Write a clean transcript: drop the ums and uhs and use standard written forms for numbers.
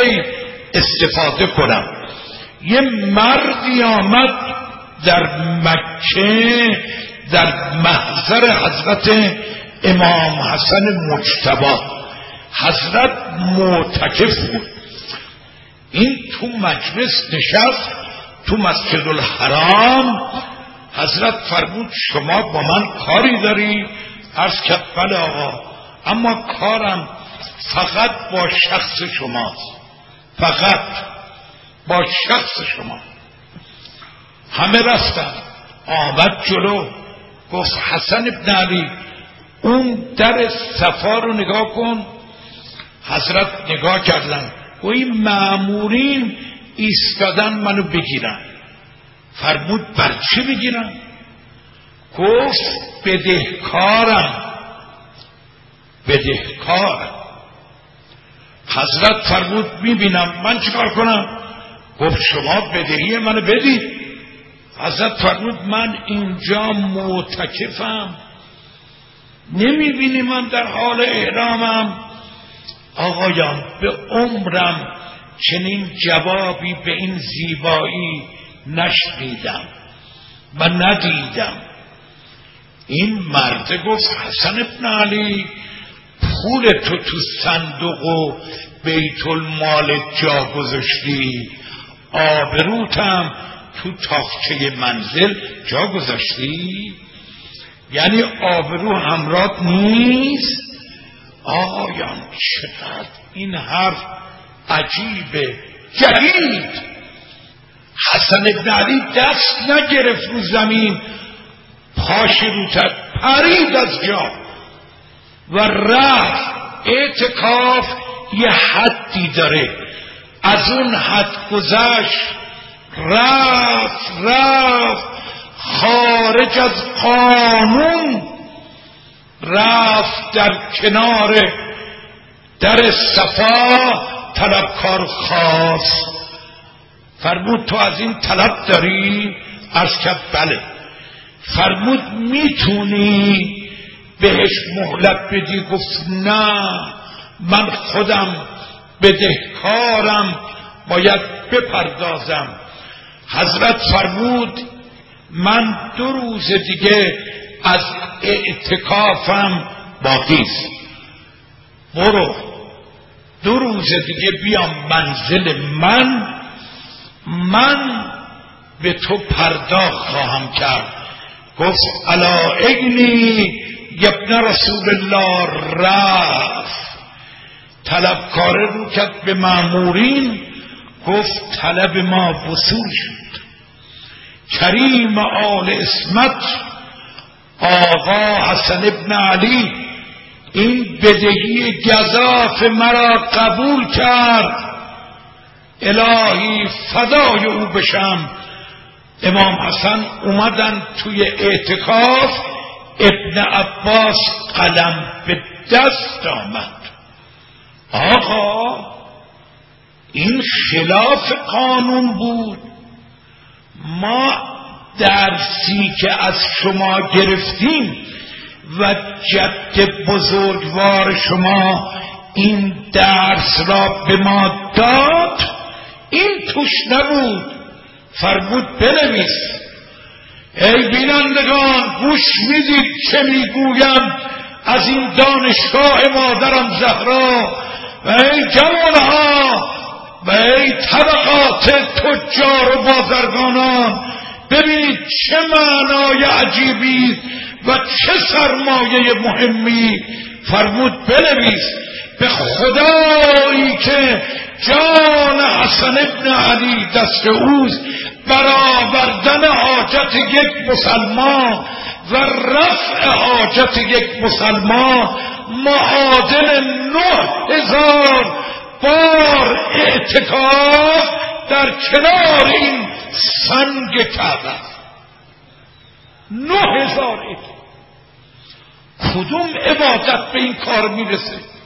غیر استفاده کنم. یه مردی آمد در مکه در محضر حضرت امام حسن مجتبی. حضرت معتکف بود. این تو مجلس نشست تو مسجد الحرام. حضرت فرمود شما با من کاری داری؟ عرض کرد بله آقا، اما کارم فقط با شخص شماست، فقط با شخص شما. همه رفتن. آمد جلو گفت حسن ابن علی اون در صفا رو نگاه کن. حضرت نگاه کردن و این مأمورین ایستادن منو بگیرن. فرمود بر چی بگیرن؟ گفت بدهکارم. حضرت فرمود میبینم من چیکار کنم؟ گفت شما بدهی منو بدید. حضرت فرمود من اینجا معتکفم، نمیبینی من در حال احرامم؟ آقایان به عمرم چنین جوابی به این زیبایی نشنیدم و ندیدم. این مرد گفت حسن ابن علی پول تو صندوق و بیت المال جا گذاشتی، آبروتم تو تاقچه منزل جا گذاشتی؟ یعنی آبرو همراه نیست؟ آقایان چقدر این حرف عجیبه، جدید. حسن ابن علی دست نگرفت رو زمین، پاش رو تد پرید از جا و رفت. اعتکاف یه حدی داره، از اون حد گذشت، رفت خارج از قانون، رفت در کنار در صفا طلبکار خاص. فرمود تو از این طلب داری؟ عرض کرد بله. فرمود میتونی بهش مهلت بدی؟ گفت نه من خودم بدهکارم، باید بپردازم. حضرت فرمود من 2 روز دیگه از اعتکافم باقیست، برو 2 روز دیگه بیام منزل من به تو پرداخت خواهم کرد. گفت الا ابنی ابن رسول الله. رفت طلبکاره رو کرد به مأمورین، گفت طلب ما وصول شد. کریم آل اسمت آقا حسن ابن علی این بدهی گزاف مرا قبول کرد. الهی فدای او بشم. امام حسن اومدن توی اعتکاف، ابن عباس قلم به دست آمد. آقا این خلاف قانون بود. ما درسی که از شما گرفتیم و جد بزرگوار شما این درس را به ما داد، این توش نبود. فرمود بنویس. ای بینندگان گوش میدید چه میگویم از این دانشگاه مادرم زهرا و ای جوانها و ای طبقات تجار و بازرگانان، ببینید چه معنای عجیبی و چه سرمایه مهمی. فرمود بنویس به خدایی که جان حسن ابن علی دست اوست، برآوردن حاجت یک مسلمان و رفع حاجت یک مسلمان معادل 9000 بار اعتکاف در کنار این سنگ کعبه. 9000 اعتکاف. کدوم عبادت به این کار میرسه؟